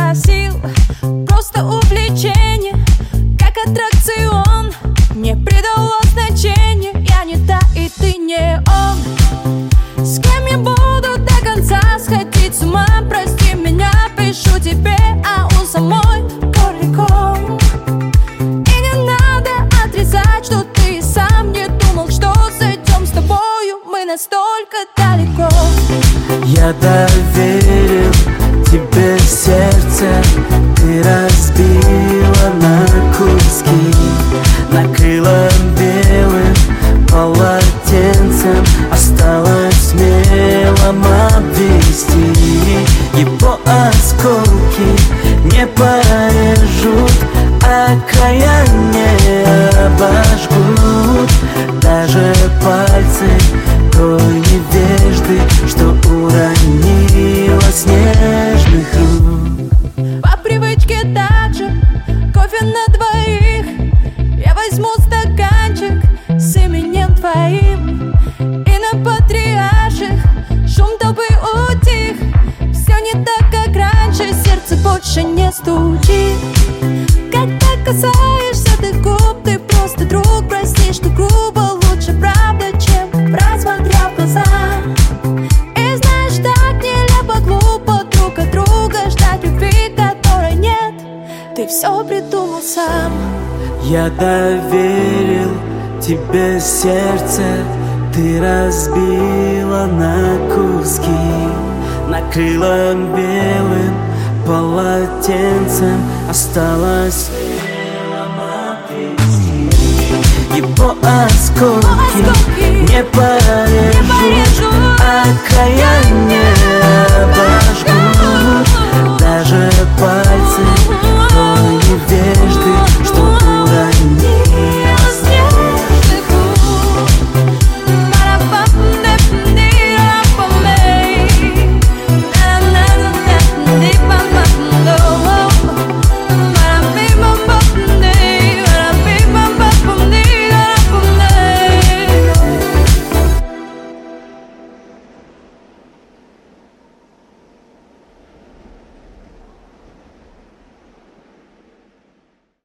сил, просто увлечение, как аттракцион. Не придало значения, я не та и ты не он. С кем я буду до конца сходить с ума? Прости меня, пишу тебе, а у самой далеко. И не надо отрицать, что ты сам не думал, что зайдем с тобою мы настолько далеко. Я доверил тебе сердце, ты разбила на куски, накрыла белым полотенцем, осталось смелым обвести. Его осколки не порежут, а края не обожгут даже пальцы той невежды, что уронила с нежных рук. По привычке также кофе на двоих, я возьму стаканчик с именем твоим. И на патриарших шум толпы утих. Все не так, как раньше, сердце больше не стучит. Когда касаешься ты губ, ты просто друг. Прости, что грубо, лучше правда, чем просмотря в глаза. И знаешь, так нелепо, глупо друг от друга ждать любви, которой нет. Ты все придумал сам. Я доверил тебе сердце, ты разбила на куски, накрыла белым полотенцем, осталось его осколки не порежут, а края не обожгут